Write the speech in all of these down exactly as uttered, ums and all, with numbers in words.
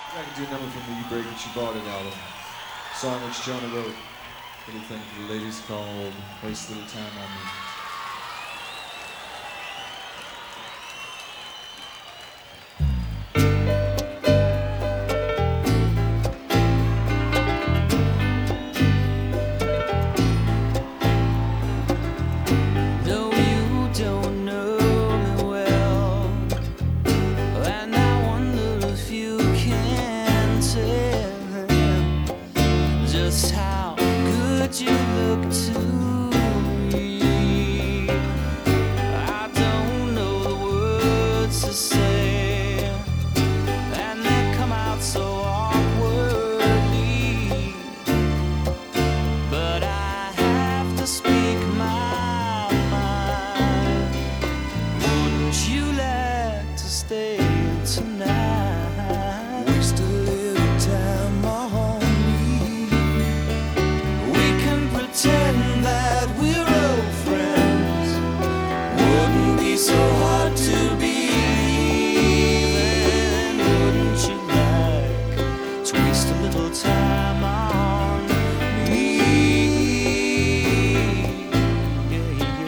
I can do a number from the You Break It, She Bought It album. Song which Jonah wrote. Little thing for the ladies called Waste a Little Time on Me. Just how good you look to me. I don't know the words to say, and they come out so awkwardly, but I have to speak my mind. Wouldn't you like to stay tonight? Waste a little time on pretend that we're old friends. Wouldn't be so hard to believe. And wouldn't you like to waste a little time on me? Yeah, yeah,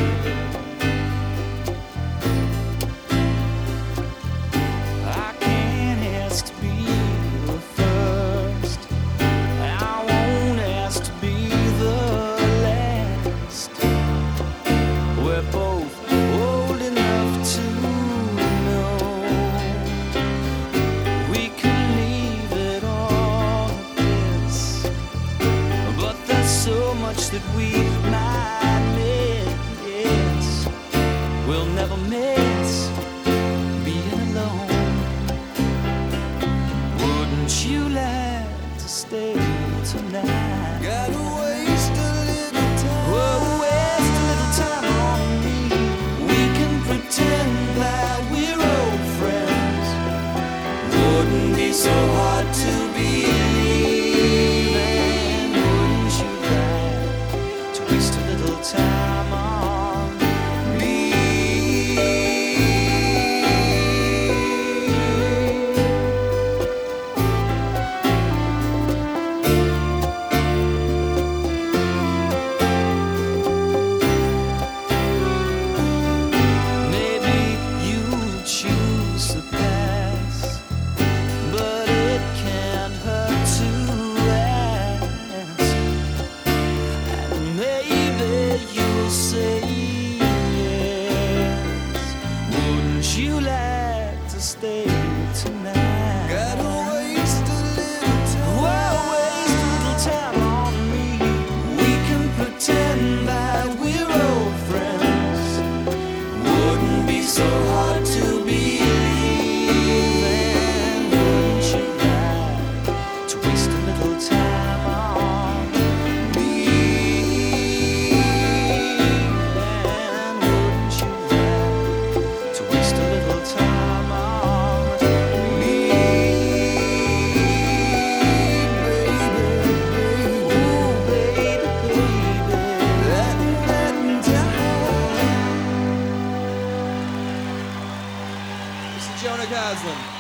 yeah. I can't ask to be the first. I won't ask to be old enough to know we can leave it all at this, but there's so much that we might miss. We'll never miss being alone. Wouldn't you like to stay tonight? Gotta waste a little time. Whoa, waste a little time. Wouldn't be so hard to believe. And wouldn't you like to waste a little time on me? Maybe you choose the past, but it can't hurt to ask. And maybe you'll say yes. Wouldn't you like to stay tonight? Gotta waste a little time. Well, waste a little time on me. We can pretend that we're old friends. Wouldn't be so hard to believe. Jonah Goslin.